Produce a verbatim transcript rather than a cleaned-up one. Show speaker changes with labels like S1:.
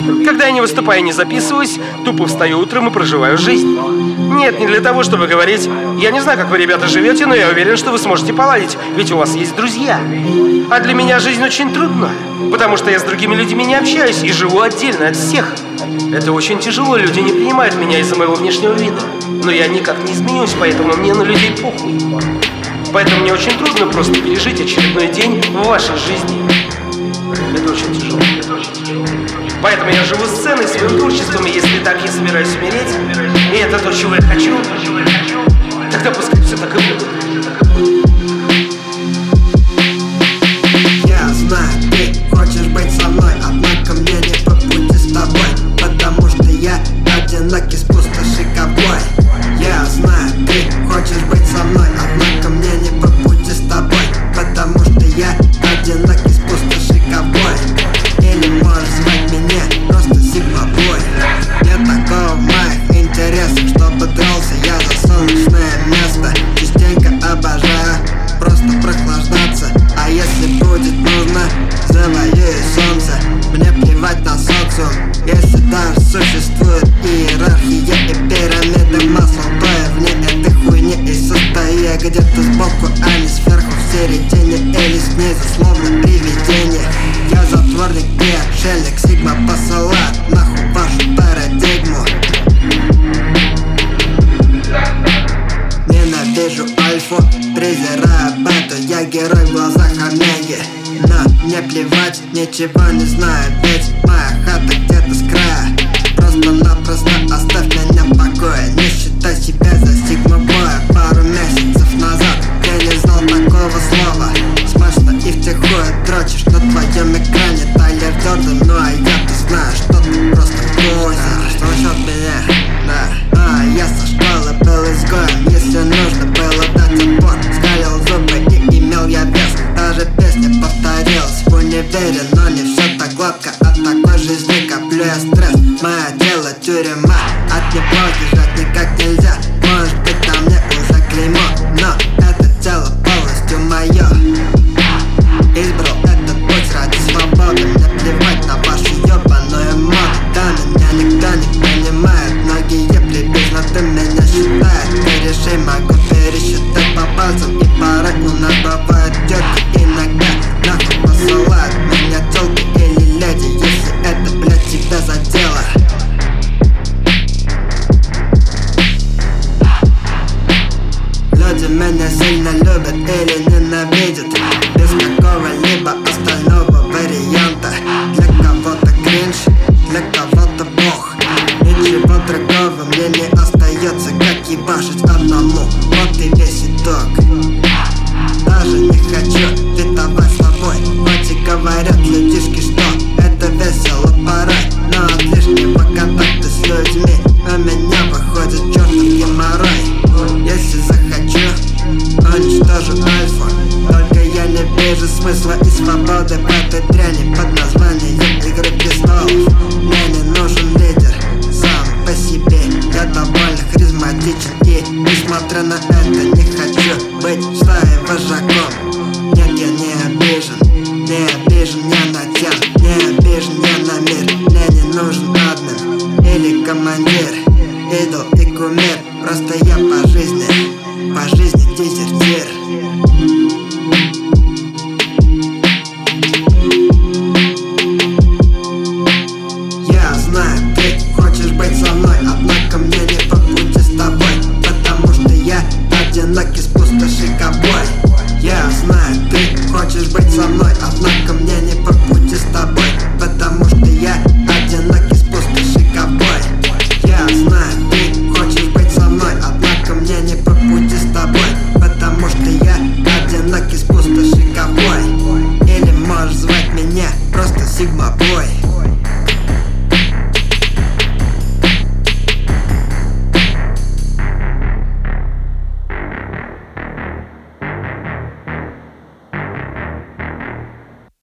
S1: Когда я не выступаю и не записываюсь, тупо встаю утром и проживаю жизнь. Нет, не для того, чтобы говорить: я не знаю, как вы, ребята, живете, но я уверен, что вы сможете поладить, ведь у вас есть друзья. А для меня жизнь очень трудна, потому что я с другими людьми не общаюсь и живу отдельно от всех. Это очень тяжело, люди не принимают меня из-за моего внешнего вида. Но я никак не изменюсь, поэтому мне на людей похуй. Поэтому мне очень трудно просто пережить очередной день в вашей жизни. Это очень тяжело. Это очень тяжело. Поэтому я живу сценой, своим творчеством, и если так, я собираюсь умереть, и это то, чего я хочу, тогда пускай все так и будет.
S2: Я знаю, ты хочешь быть со мной, однако мне не по пути с тобой, потому что я одинокий с пустоши ковбой. Я знаю, ты хочешь быть со мной, однако мне не по пути с тобой, потому что я одинокий с пустоши ковбой. Или можешь звать меня просто Сигма-бой. Нет такого в моих интересах, чтобы дрался я за солнечное место. Частенько обожаю просто прохлаждаться, а если будет нужно, завоюю солнце. Мне плевать на социум, если даже существует иерархия и пирамида масла, то я вне этой хуйни и состою я где-то сбоку, а не сверху, в середине или снизу, словно привидение. Я затворник и отшельник, Сигма посылает нахуй вашу парадигму. Ненавижу альфу, презираю бету, я герой в глазах омеги. Но мне плевать, ничего не знаю, ведь моя хата где-то с края. Просто-напросто оставь меня в покое, не считай себя за Сигма-боя. Пару месяцев назад я не знал такого слова. Смачно и втихую дрочишь на твоем экране Тайлер Дёрден, ну а я-то знаю, что ты просто лузер. Слушай меня, да. А я со школы был изгоем, если нужно было дать отпор, скалил зубы и имел я вес. Даже песня повторилась в универе, но не все так гладко. От такой жизни коплю я стресс. Мое дело тюрьма, от него бежать никак нельзя. Может быть, на мне уже клеймо, но это тело полностью мое. Избрал этот путь ради свободы, мне плевать на вашу ебаную моду. Да, меня никто не понимает, многие приблизно ты меня считает. Ты реши, могу пересчитать по пальцам, и порой у нас бывают тётки. Иногда нахуй посылают меня тёлки или леди, если это, блядь, тебя задело. Люди меня сильно любят или ненавидят, без какого-либо остального варианта. Для кого-то кринж, для кого-то бог. Ничего другого мне не остается, как ебашить одному. Вот и весь итог. Даже не хочу фитовать с тобой, хоть и говорят людишки, что это весело порой. Но от лишнего контакта с людьми у меня выходит чертов геморрой. Если захочу, уничтожу альфу, только я не вижу смысла и свободы в этой дряни под названием Игры престолов. Мне не нужен лидер сам по себе, я довольно харизматичен и, несмотря на это, не хочу быть в стае вожаком. Нет, я не обижен, не обижен я на тебя, не обижен я на мир. Мне не нужен админ или командир, идол и кумир, просто я по жизни, по жизни дезертир. Я знаю, ты хочешь быть со мной, однако мне не по пути с тобой, потому что я одинокий с пустоши ковбой. Я знаю, ты